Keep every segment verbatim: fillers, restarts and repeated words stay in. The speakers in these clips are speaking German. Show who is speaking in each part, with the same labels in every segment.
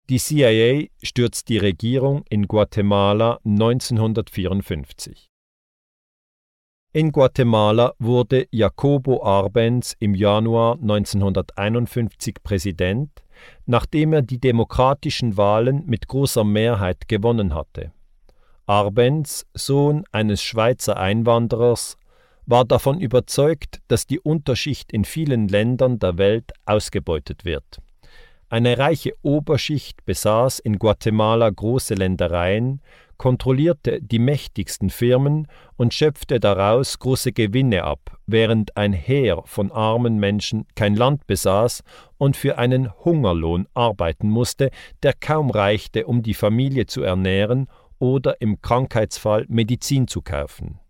Speaker 1: Die C I A stürzt die Regierung in Guatemala neunzehnhundertvierundfünfzig. In Guatemala wurde Jacobo Arbenz im Januar neunzehnhunderteinundfünfzig Präsident, nachdem er die demokratischen Wahlen mit großer Mehrheit gewonnen hatte. Arbenz, Sohn eines Schweizer Einwanderers, war davon überzeugt, dass die Unterschicht in vielen Ländern der Welt ausgebeutet wird. Eine reiche Oberschicht besaß in Guatemala große Ländereien, kontrollierte die mächtigsten Firmen und schöpfte daraus große Gewinne ab, während ein Heer von armen Menschen kein Land besaß und für einen Hungerlohn arbeiten musste, der kaum reichte, um die Familie zu ernähren oder im Krankheitsfall Medizin zu kaufen.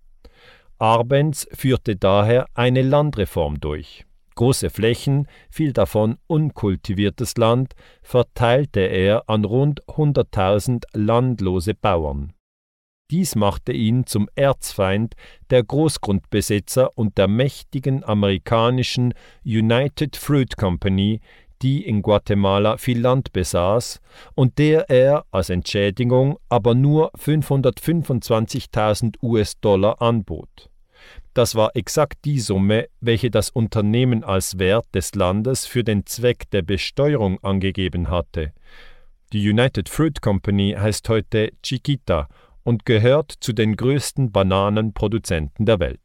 Speaker 1: Arbenz führte daher eine Landreform durch. Große Flächen, viel davon unkultiviertes Land, verteilte er an rund hunderttausend landlose Bauern. Dies machte ihn zum Erzfeind der Großgrundbesitzer und der mächtigen amerikanischen United Fruit Company, die in Guatemala viel Land besaß und der er als Entschädigung aber nur fünfhundertfünfundzwanzigtausend US-Dollar anbot. Das war exakt die Summe, welche das Unternehmen als Wert des Landes für den Zweck der Besteuerung angegeben hatte. Die United Fruit Company heißt heute Chiquita und gehört zu den größten Bananenproduzenten der Welt.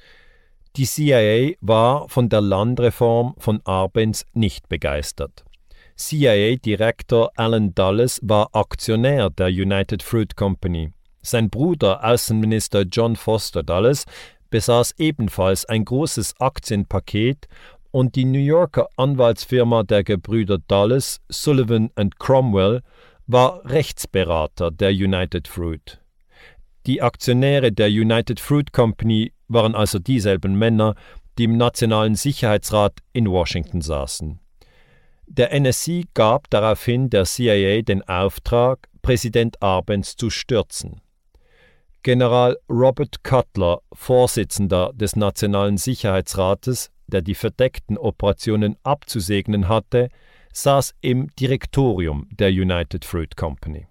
Speaker 1: Die C I A war von der Landreform von Arbenz nicht begeistert. C I A-Direktor Alan Dulles war Aktionär der United Fruit Company. Sein Bruder, Außenminister John Foster Dulles, besaß ebenfalls ein großes Aktienpaket und die New Yorker Anwaltsfirma der Gebrüder Dulles, Sullivan and Cromwell, war Rechtsberater der United Fruit. Die Aktionäre der United Fruit Company waren also dieselben Männer, die im Nationalen Sicherheitsrat in Washington saßen. Der N S C gab daraufhin der C I A den Auftrag, Präsident Arbenz zu stürzen. General Robert Cutler, Vorsitzender des Nationalen Sicherheitsrates, der die verdeckten Operationen abzusegnen hatte, saß im Direktorium der United Fruit Company.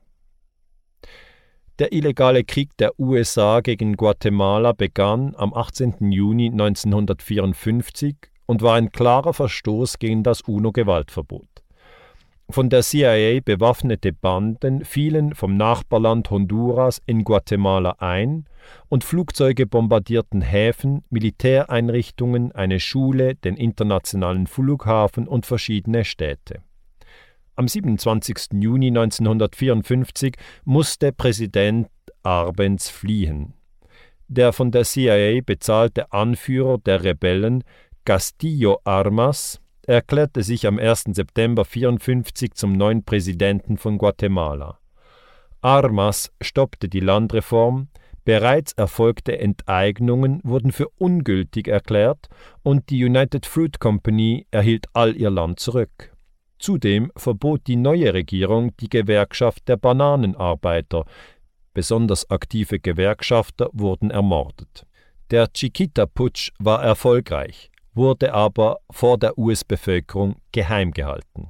Speaker 1: Der illegale Krieg der U S A gegen Guatemala begann am achtzehnten Juni neunzehnhundertvierundfünfzig und war ein klarer Verstoß gegen das UNO-Gewaltverbot. Von der C I A bewaffnete Banden fielen vom Nachbarland Honduras in Guatemala ein und Flugzeuge bombardierten Häfen, Militäreinrichtungen, eine Schule, den internationalen Flughafen und verschiedene Städte. Am siebenundzwanzigsten Juni neunzehnhundertvierundfünfzig musste Präsident Arbenz fliehen. Der von der C I A bezahlte Anführer der Rebellen, Castillo Armas, erklärte sich am ersten September neunzehnhundertvierundfünfzig zum neuen Präsidenten von Guatemala. Armas stoppte die Landreform, bereits erfolgte Enteignungen wurden für ungültig erklärt und die United Fruit Company erhielt all ihr Land zurück. Zudem verbot die neue Regierung die Gewerkschaft der Bananenarbeiter. Besonders aktive Gewerkschafter wurden ermordet. Der Chiquita-Putsch war erfolgreich, wurde aber vor der U S-Bevölkerung geheim gehalten.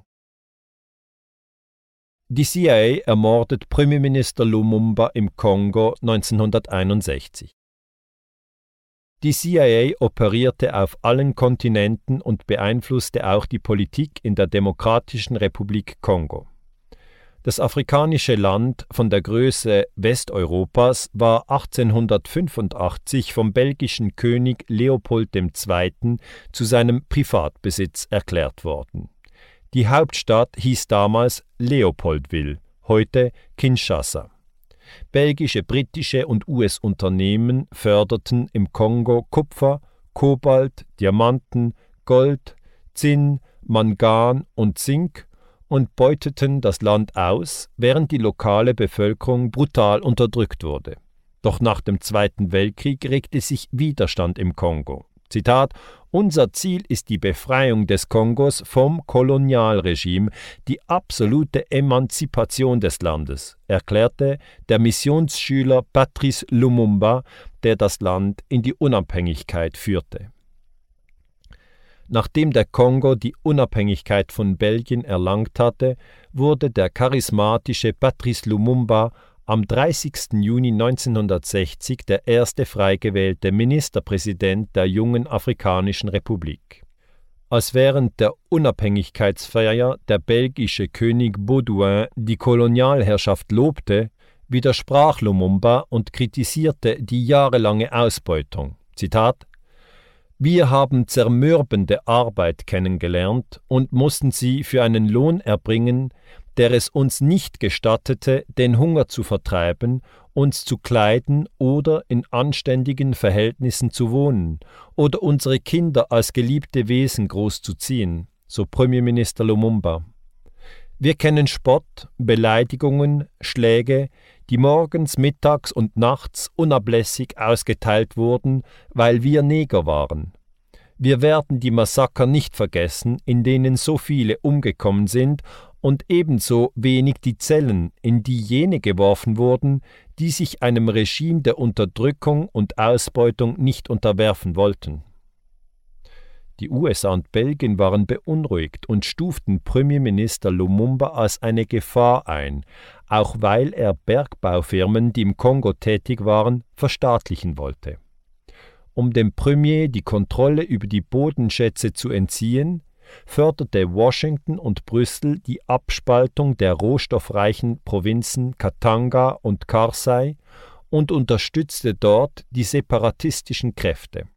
Speaker 1: Die C I A ermordet Premierminister Lumumba im Kongo neunzehnhunderteinundsechzig. Die C I A operierte auf allen Kontinenten und beeinflusste auch die Politik in der Demokratischen Republik Kongo. Das afrikanische Land von der Größe Westeuropas war achtzehnhundertfünfundachtzig vom belgischen König Leopold der Zweite zu seinem Privatbesitz erklärt worden. Die Hauptstadt hieß damals Leopoldville, heute Kinshasa. Belgische, britische und U S-Unternehmen förderten im Kongo Kupfer, Kobalt, Diamanten, Gold, Zinn, Mangan und Zink und beuteten das Land aus, während die lokale Bevölkerung brutal unterdrückt wurde. Doch nach dem Zweiten Weltkrieg regte sich Widerstand im Kongo. Zitat: Unser Ziel ist die Befreiung des Kongos vom Kolonialregime, die absolute Emanzipation des Landes, erklärte der Missionsschüler Patrice Lumumba, der das Land in die Unabhängigkeit führte. Nachdem der Kongo die Unabhängigkeit von Belgien erlangt hatte, wurde der charismatische Patrice Lumumba am dreißigsten Juni neunzehnhundertsechzig der erste frei gewählte Ministerpräsident der jungen Afrikanischen Republik. Als während der Unabhängigkeitsfeier der belgische König Baudouin die Kolonialherrschaft lobte, widersprach Lumumba und kritisierte die jahrelange Ausbeutung. Zitat: Wir haben zermürbende Arbeit kennengelernt und mussten sie für einen Lohn erbringen, der es uns nicht gestattete, den Hunger zu vertreiben, uns zu kleiden oder in anständigen Verhältnissen zu wohnen oder unsere Kinder als geliebte Wesen großzuziehen, so Premierminister Lumumba. Wir kennen Spott, Beleidigungen, Schläge, die morgens, mittags und nachts unablässig ausgeteilt wurden, weil wir Neger waren. Wir werden die Massaker nicht vergessen, in denen so viele umgekommen sind, und ebenso wenig die Zellen, in die jene geworfen wurden, die sich einem Regime der Unterdrückung und Ausbeutung nicht unterwerfen wollten. Die U S A und Belgien waren beunruhigt und stuften Premierminister Lumumba als eine Gefahr ein, auch weil er Bergbaufirmen, die im Kongo tätig waren, verstaatlichen wollte. Um dem Premier die Kontrolle über die Bodenschätze zu entziehen, förderte Washington und Brüssel die Abspaltung der rohstoffreichen Provinzen Katanga und Karsai und unterstützte dort die separatistischen Kräfte.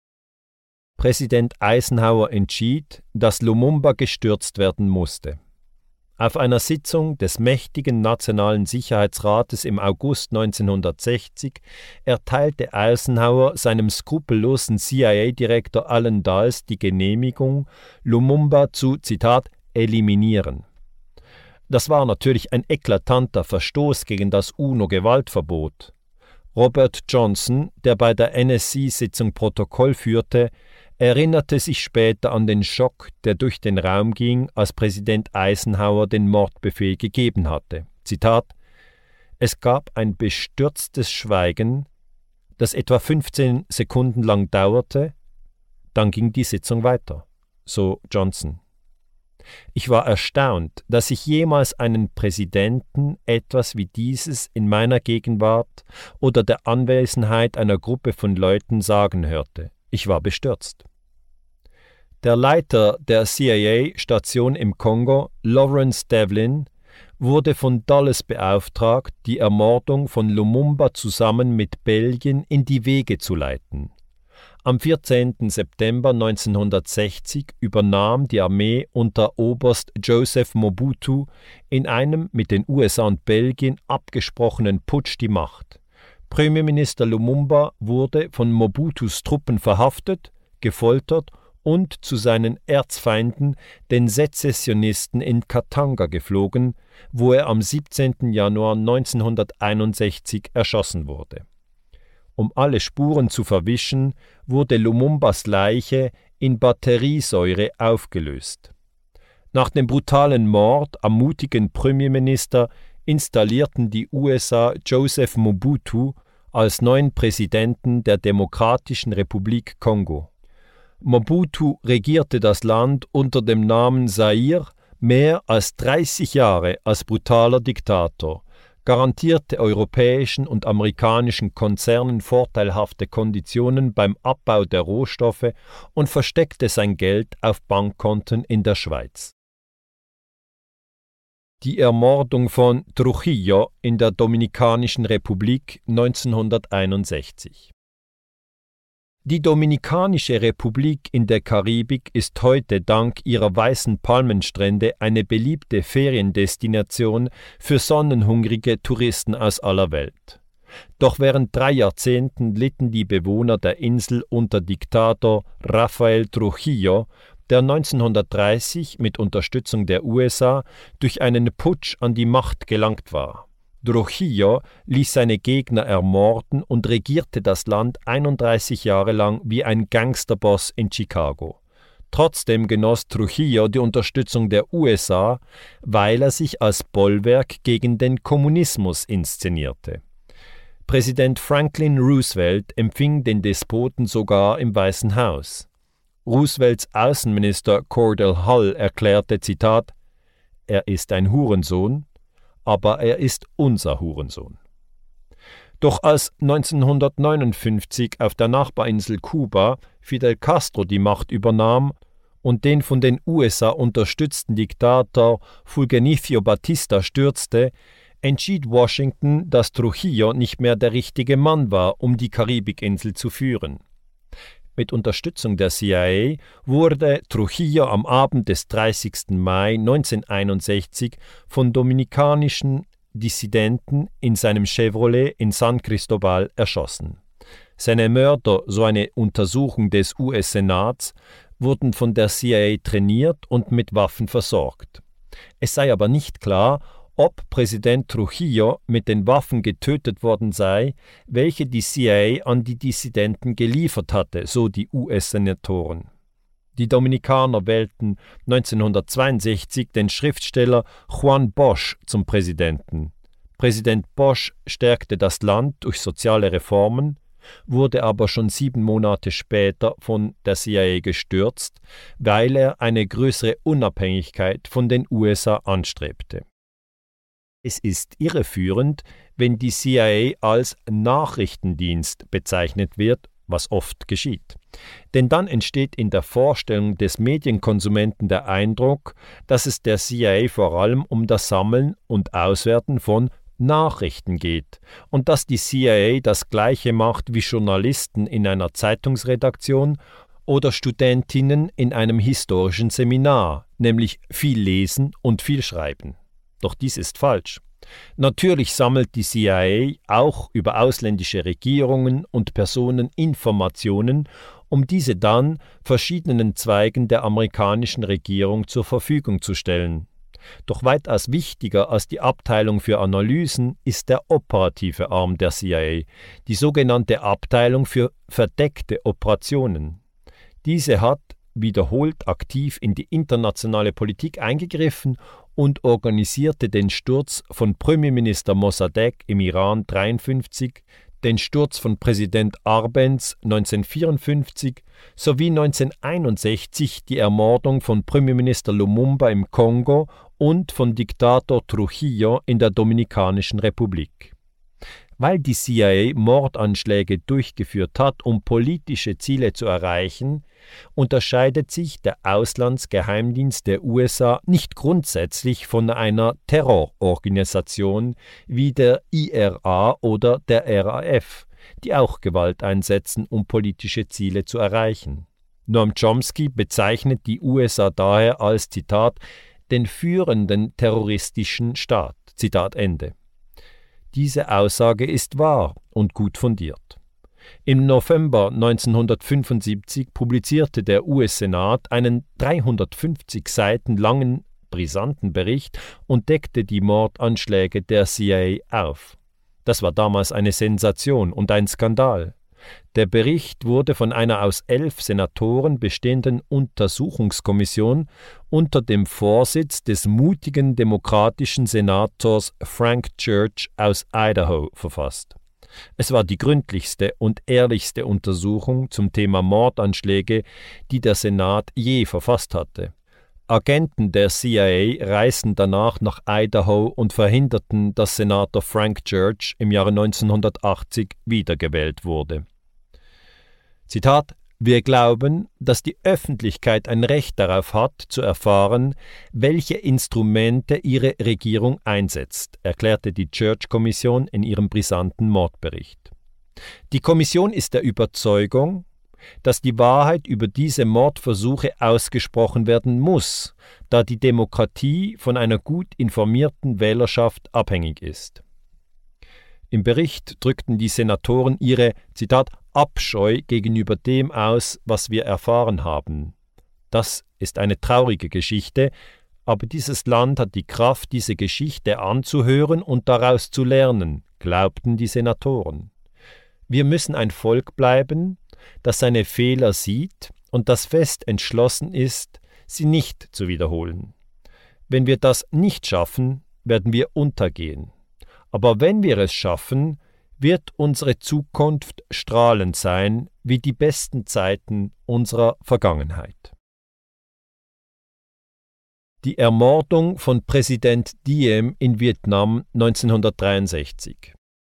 Speaker 1: Präsident Eisenhower entschied, dass Lumumba gestürzt werden musste. Auf einer Sitzung des mächtigen Nationalen Sicherheitsrates im August neunzehnhundertsechzig erteilte Eisenhower seinem skrupellosen C I A-Direktor Allen Dulles die Genehmigung, Lumumba zu, Zitat, eliminieren. Das war natürlich ein eklatanter Verstoß gegen das UNO-Gewaltverbot. Robert Johnson, der bei der N S C-Sitzung Protokoll führte, erinnerte sich später an den Schock, der durch den Raum ging, als Präsident Eisenhower den Mordbefehl gegeben hatte. Zitat: Es gab ein bestürztes Schweigen, das etwa fünfzehn Sekunden lang dauerte, dann ging die Sitzung weiter, so Johnson. Ich war erstaunt, dass ich jemals einen Präsidenten etwas wie dieses in meiner Gegenwart oder der Anwesenheit einer Gruppe von Leuten sagen hörte. Ich war bestürzt. Der Leiter der C I A-Station im Kongo, Lawrence Devlin, wurde von Dulles beauftragt, die Ermordung von Lumumba zusammen mit Belgien in die Wege zu leiten. Am vierzehnten September neunzehnhundertsechzig übernahm die Armee unter Oberst Joseph Mobutu in einem mit den U S A und Belgien abgesprochenen Putsch die Macht. Premierminister Lumumba wurde von Mobutus Truppen verhaftet, gefoltert und zu seinen Erzfeinden, den Sezessionisten in Katanga, geflogen, wo er am siebzehnten Januar neunzehnhunderteinundsechzig erschossen wurde. Um alle Spuren zu verwischen, wurde Lumumbas Leiche in Batteriesäure aufgelöst. Nach dem brutalen Mord am mutigen Premierminister installierten die U S A Joseph Mobutu als neuen Präsidenten der Demokratischen Republik Kongo. Mobutu regierte das Land unter dem Namen Zaire mehr als dreißig Jahre als brutaler Diktator, garantierte europäischen und amerikanischen Konzernen vorteilhafte Konditionen beim Abbau der Rohstoffe und versteckte sein Geld auf Bankkonten in der Schweiz. Die Ermordung von Trujillo in der Dominikanischen Republik neunzehnhunderteinundsechzig. Die Dominikanische Republik in der Karibik ist heute dank ihrer weißen Palmenstrände eine beliebte Feriendestination für sonnenhungrige Touristen aus aller Welt. Doch während drei Jahrzehnten litten die Bewohner der Insel unter Diktator Rafael Trujillo, der neunzehnhundertdreißig mit Unterstützung der U S A durch einen Putsch an die Macht gelangt war. Trujillo ließ seine Gegner ermorden und regierte das Land einunddreißig Jahre lang wie ein Gangsterboss in Chicago. Trotzdem genoss Trujillo die Unterstützung der U S A, weil er sich als Bollwerk gegen den Kommunismus inszenierte. Präsident Franklin Roosevelt empfing den Despoten sogar im Weißen Haus. Roosevelts Außenminister Cordell Hull erklärte, Zitat, er ist ein Hurensohn, aber er ist unser Hurensohn. Doch als neunzehnhundertneunundfünfzig auf der Nachbarinsel Kuba Fidel Castro die Macht übernahm und den von den U S A unterstützten Diktator Fulgencio Batista stürzte, entschied Washington, dass Trujillo nicht mehr der richtige Mann war, um die Karibikinsel zu führen. Mit Unterstützung der C I A wurde Trujillo am Abend des dreißigsten Mai neunzehnhunderteinundsechzig von dominikanischen Dissidenten in seinem Chevrolet in San Cristobal erschossen. Seine Mörder, so eine Untersuchung des U S-Senats, wurden von der C I A trainiert und mit Waffen versorgt. Es sei aber nicht klar, ob Präsident Trujillo mit den Waffen getötet worden sei, welche die C I A an die Dissidenten geliefert hatte, so die U S-Senatoren. Die Dominikaner wählten neunzehnhundertzweiundsechzig den Schriftsteller Juan Bosch zum Präsidenten. Präsident Bosch stärkte das Land durch soziale Reformen, wurde aber schon sieben Monate später von der C I A gestürzt, weil er eine größere Unabhängigkeit von den U S A anstrebte. Es ist irreführend, wenn die C I A als Nachrichtendienst bezeichnet wird, was oft geschieht. Denn dann entsteht in der Vorstellung des Medienkonsumenten der Eindruck, dass es der C I A vor allem um das Sammeln und Auswerten von Nachrichten geht und dass die C I A das Gleiche macht wie Journalisten in einer Zeitungsredaktion oder Studentinnen in einem historischen Seminar, nämlich viel lesen und viel schreiben. Doch dies ist falsch. Natürlich sammelt die C I A auch über ausländische Regierungen und Personen Informationen, um diese dann verschiedenen Zweigen der amerikanischen Regierung zur Verfügung zu stellen. Doch weitaus wichtiger als die Abteilung für Analysen ist der operative Arm der C I A, die sogenannte Abteilung für verdeckte Operationen. Diese hat wiederholt aktiv in die internationale Politik eingegriffen und organisierte den Sturz von Premierminister Mossadegh im Iran dreiundfünfzig, den Sturz von Präsident Arbenz neunzehnhundertvierundfünfzig sowie neunzehnhunderteinundsechzig die Ermordung von Premierminister Lumumba im Kongo und von Diktator Trujillo in der Dominikanischen Republik. Weil die C I A Mordanschläge durchgeführt hat, um politische Ziele zu erreichen, unterscheidet sich der Auslandsgeheimdienst der U S A nicht grundsätzlich von einer Terrororganisation wie der I R A oder der R A F, die auch Gewalt einsetzen, um politische Ziele zu erreichen. Noam Chomsky bezeichnet die U S A daher als, Zitat, den führenden terroristischen Staat, Zitat Ende. Diese Aussage ist wahr und gut fundiert. Im November neunzehnhundertfünfundsiebzig publizierte der U S-Senat einen dreihundertfünfzig Seiten langen, brisanten Bericht und deckte die Mordanschläge der C I A auf. Das war damals eine Sensation und ein Skandal. Der Bericht wurde von einer aus elf Senatoren bestehenden Untersuchungskommission unter dem Vorsitz des mutigen demokratischen Senators Frank Church aus Idaho verfasst. Es war die gründlichste und ehrlichste Untersuchung zum Thema Mordanschläge, die der Senat je verfasst hatte. Agenten der C I A reisten danach nach Idaho und verhinderten, dass Senator Frank Church im Jahre neunzehnhundertachtzig wiedergewählt wurde. Zitat: Wir glauben, dass die Öffentlichkeit ein Recht darauf hat, zu erfahren, welche Instrumente ihre Regierung einsetzt, erklärte die Church-Kommission in ihrem brisanten Mordbericht. Die Kommission ist der Überzeugung, dass die Wahrheit über diese Mordversuche ausgesprochen werden muss, da die Demokratie von einer gut informierten Wählerschaft abhängig ist. Im Bericht drückten die Senatoren ihre, Zitat, Abscheu gegenüber dem aus, was wir erfahren haben. Das ist eine traurige Geschichte, aber dieses Land hat die Kraft, diese Geschichte anzuhören und daraus zu lernen, glaubten die Senatoren. Wir müssen ein Volk bleiben, das seine Fehler sieht und das fest entschlossen ist, sie nicht zu wiederholen. Wenn wir das nicht schaffen, werden wir untergehen. Aber wenn wir es schaffen, wird unsere Zukunft strahlend sein wie die besten Zeiten unserer Vergangenheit. Die Ermordung von Präsident Diem in Vietnam neunzehnhundertdreiundsechzig.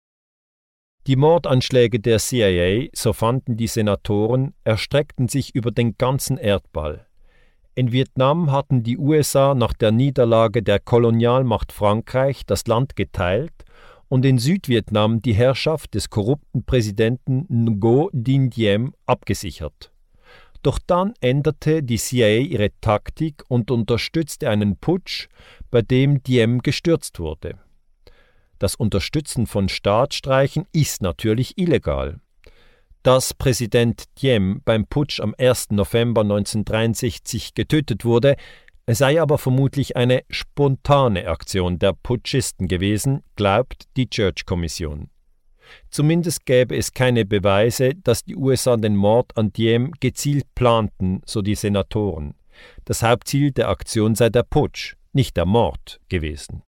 Speaker 1: Die Mordanschläge der C I A, so fanden die Senatoren, erstreckten sich über den ganzen Erdball. In Vietnam hatten die U S A nach der Niederlage der Kolonialmacht Frankreich das Land geteilt und in Südvietnam die Herrschaft des korrupten Präsidenten Ngo Dinh Diem abgesichert. Doch dann änderte die C I A ihre Taktik und unterstützte einen Putsch, bei dem Diem gestürzt wurde. Das Unterstützen von Staatsstreichen ist natürlich illegal. Dass Präsident Diem beim Putsch am ersten November neunzehnhundertdreiundsechzig getötet wurde, sei aber vermutlich eine spontane Aktion der Putschisten gewesen, glaubt die Church-Kommission. Zumindest gäbe es keine Beweise, dass die U S A den Mord an Diem gezielt planten, so die Senatoren. Das Hauptziel der Aktion sei der Putsch, nicht der Mord gewesen.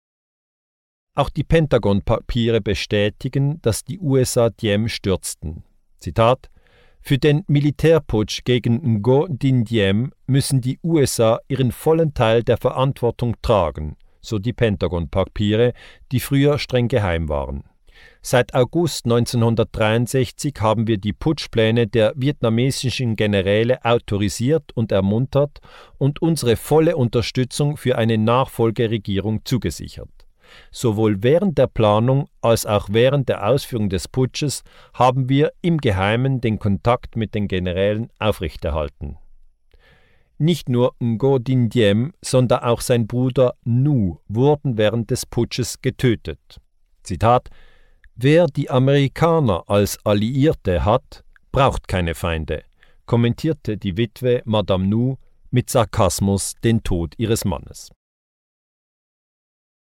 Speaker 1: Auch die Pentagon-Papiere bestätigen, dass die U S A Diem stürzten. Zitat: Für den Militärputsch gegen Ngo Dinh Diem müssen die U S A ihren vollen Teil der Verantwortung tragen, so die Pentagon-Papiere, die früher streng geheim waren. Seit August neunzehnhundertdreiundsechzig haben wir die Putschpläne der vietnamesischen Generäle autorisiert und ermuntert und unsere volle Unterstützung für eine Nachfolgeregierung zugesichert. Sowohl während der Planung als auch während der Ausführung des Putsches haben wir im Geheimen den Kontakt mit den Generälen aufrechterhalten. Nicht nur Ngo Dinh Diem, sondern auch sein Bruder Nu wurden während des Putsches getötet. Zitat: Wer die Amerikaner als Alliierte hat, braucht keine Feinde, kommentierte die Witwe Madame Nu mit Sarkasmus den Tod ihres Mannes.